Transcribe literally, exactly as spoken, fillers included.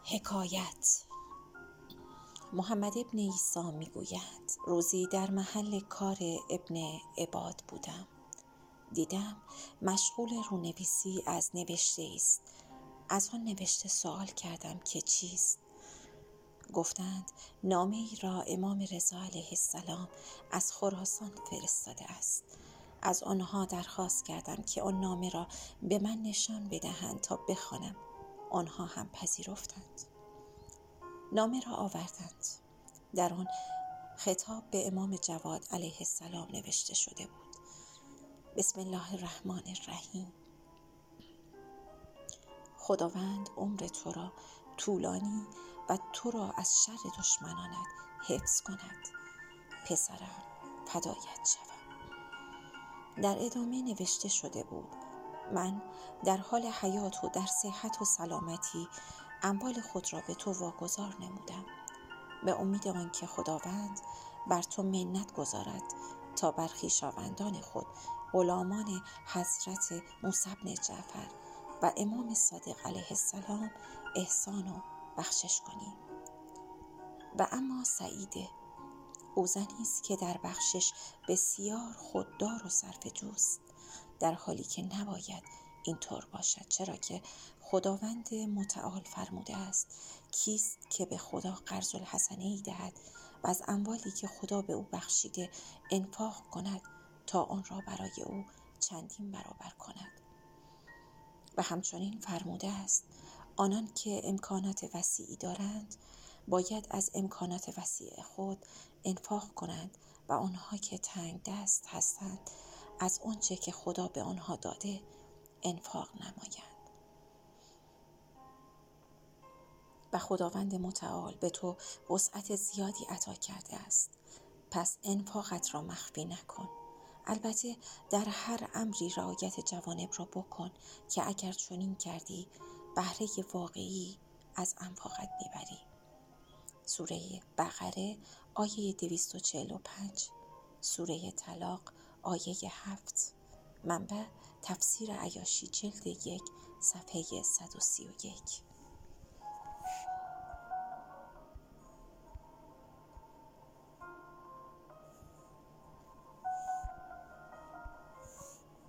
حکایت. محمد ابن عیسی می گوید روزی در محل کار ابن عباد بودم. دیدم مشغول رونویسی از نوشته است. از آن نوشته سوال کردم که چیست؟ گفتند نامه ای را امام رضا علیه السلام از خراسان فرستاده است. از آنها درخواست کردم که آن نامه را به من نشان بدهند تا بخوانم. آنها هم پذیرفتند. نامه را آوردند. در آن خطاب به امام جواد علیه السلام نوشته شده بود: بسم الله الرحمن الرحیم. خداوند عمر تو را طولانی و تو را از شر دشمنانت حفظ کند. پسرم فدایت شوم. در ادامه نوشته شده بود: من در حال حیات و در صحت و سلامتی اموال خود را به تو واگذار نمودم، به امید آنکه خداوند بر تو منت گذارد تا بر خویشاوندان خود غلامان حضرت موسی بن جعفر و امام صادق علیه السلام احسان و بخشش کنی. و اما سعیده، او زنی است که در بخشش بسیار خوددار و صرفه‌جوست، در حالی که نباید اینطور باشد، چرا که خداوند متعال فرموده است کیست که به خدا قرض الحسنه ای دهد و از اموالی که خدا به او بخشیده انفاق کند تا آن را برای او چندین برابر کند. و همچنین فرموده است آنان که امکانات وسیعی دارند باید از امکانات وسیع خود انفاق کنند و آنها که تنگ دست هستند از آنچه که خدا به آنها داده انفاق نمایند. و خداوند متعال به تو وسعت زیادی عطا کرده است، پس انفاقت را مخفی نکن. البته در هر امری رعایت جوانب را بکن که اگر چنین کردی بهره واقعی از انفاقت میبری. سوره بقره آیه دویست و چهل و پنج، سوره طلاق آیه هفت. منبع تفسیر عیاشی جلد یک صفحه صد و سی و یک.